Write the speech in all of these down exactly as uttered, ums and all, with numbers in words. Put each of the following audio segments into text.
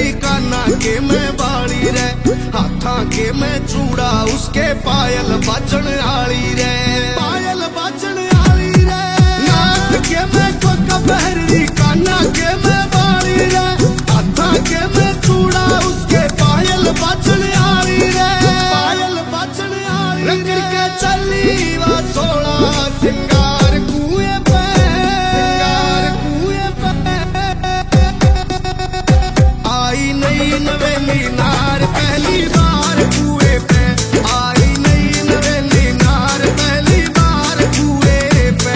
री काना के मैं बाली रे, हाथा के मैं चूड़ा उसके पायल बाजन आली रे, पायल बाजन आली रे। नाक के मैं कोका पहरी काना के मैं बाली रे, हाथा के मैं चूड़ा उसके पायल बाजन आली रे, पायल बाजन आली रे। रख के चली वा सोला सिंगार कुएं पे, सिंगार कुएं पे। आई नई नवेली नार पहली बार कुएं पे, आई नई नवेली नार पहली बार कुएं पे।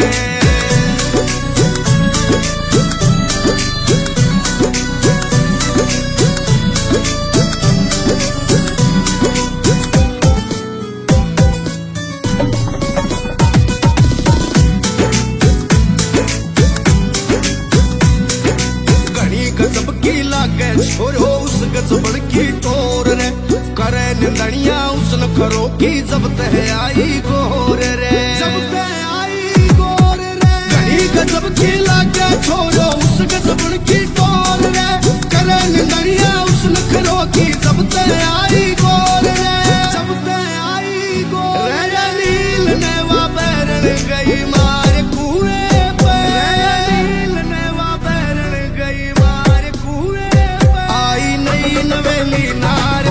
घनी गजब की लागे छोरो उस गजबड़ की टोर रे, करे निंदनिया उसन खरो की जब तह आई गोर रे, जब तह आई गोर रे। घनी गजब की लागे छोरो उस गजबड़ की टोर रे, करे निंदनिया उसन खरो की जब तह आई गोर रे, जब तह आई गोर रे। नील नेवा बैरण गई मार कुएं पे, नील नेवा बैरण गई मार कुएं पे। आई नई नवेली नार